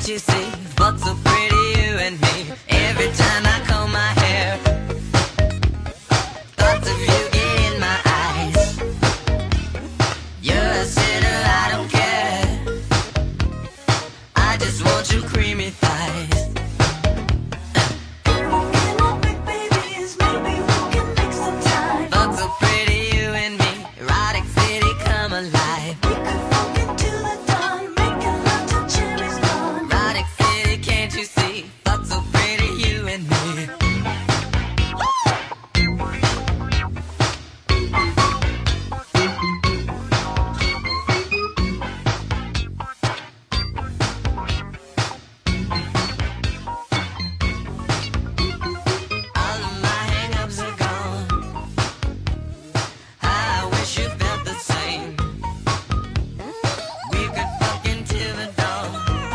can't you see? Fuck so pretty, you and me. Every time I comb my hair, thoughts of you get in my eyes. You're a sinner, I don't care. I just want your creamy thighs. Fuck so pretty, you and me. Erotic city, come alive. Erotic city, can't you see? Fuck so pretty, you and me. All of my hang-ups are gone. I wish you felt the same. We could fuck until the dawn.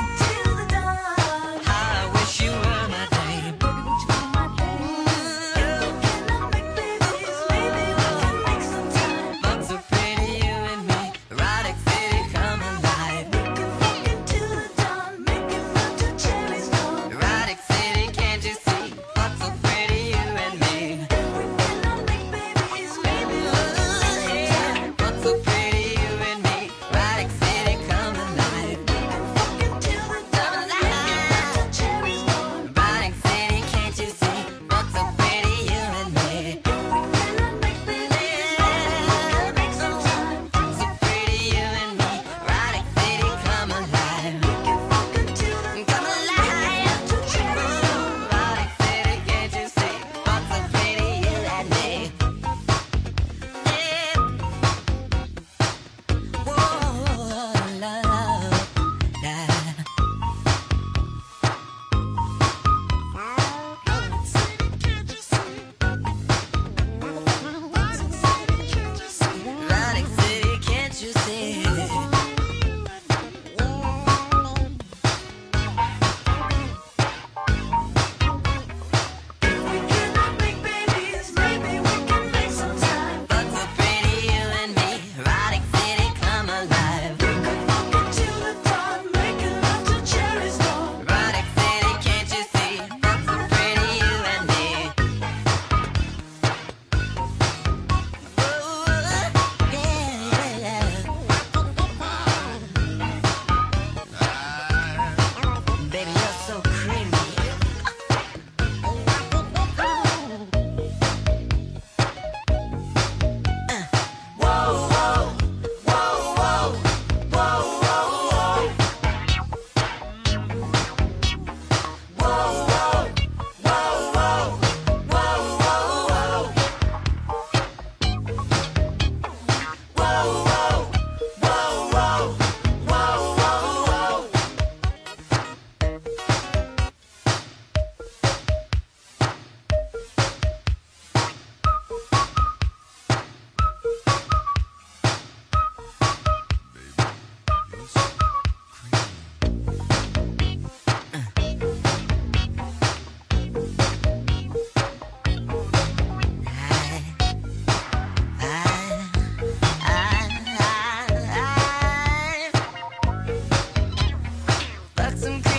I wish you were my dame. Fuck so pretty, you and me. Erotic city, come alive. Erotic city, can't you see? Fuck so pretty, you and me. Fuck so pretty, you and me. Erotic city, come alive. Come alive. Erotic city, can't you see? Fuck so pretty, you and me. Fuck so pretty, you and me. Erotic city, come alive. Come alive. Erotic city, can't you see? Fuck so pretty, you and me. Whoa, love, yeah. Erotic city, can't you see? Fuck so pretty, you and me. Erotic city, come alive. Erotic city, can't you see? Fuck so pretty, you and me. Baby, you're so creamy. Fuck some